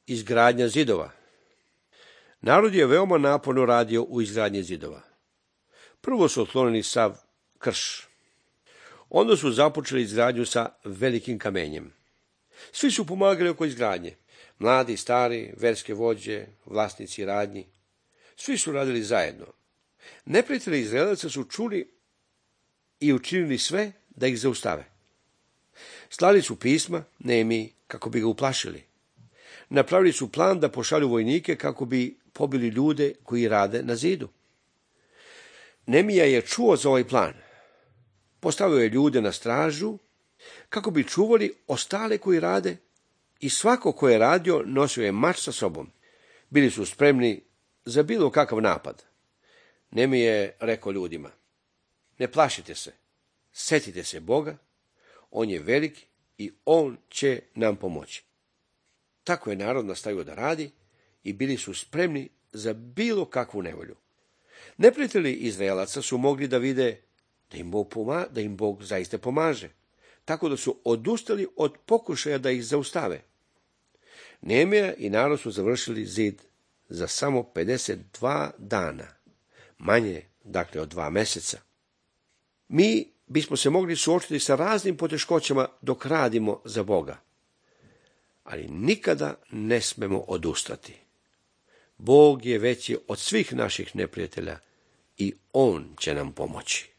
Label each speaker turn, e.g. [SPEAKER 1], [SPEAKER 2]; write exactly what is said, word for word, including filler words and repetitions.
[SPEAKER 1] Izgradnja zidova. Narod je veoma naporno radio u izgradnji zidova. Prvo su otklonili sav krš. Onda su započeli izgradnju sa velikim kamenjem. Svi su pomagali oko izgradnje. Mladi, stari, verske vođe, vlasnici radnji. Svi su radili zajedno. Neprijatelji Izraelaca su čuli i učinili sve da ih zaustave. Slali su pisma Nehemiji kako bi ga uplašili. Napravili su plan da pošalju vojnike kako bi pobili ljude koji rade na zidu. Nehemija je čuo za ovaj plan. Postavio je ljude na stražu kako bi čuvali ostale koji rade i svako ko je radio nosio je mač sa sobom. Bili su spremni za bilo kakav napad. Nehemija je rekao ljudima: ne plašite se, setite se Boga, on je velik i on će nam pomoći. Tako je narod nastavio da radi i bili su spremni za bilo kakvu nevolju. Neprijatelji Izraelaca su mogli da vide da im Bog, poma- da im Bog zaista pomaže, tako da su odustali od pokušaja da ih zaustave. Nehemija i narod su završili zid za samo pedeset dva dana, manje dakle od dva meseca. Mi bismo se mogli suočiti sa raznim poteškoćama dok radimo za Boga, ali nikada ne smemo odustati. Bog je veći od svih naših neprijatelja i on će nam pomoći.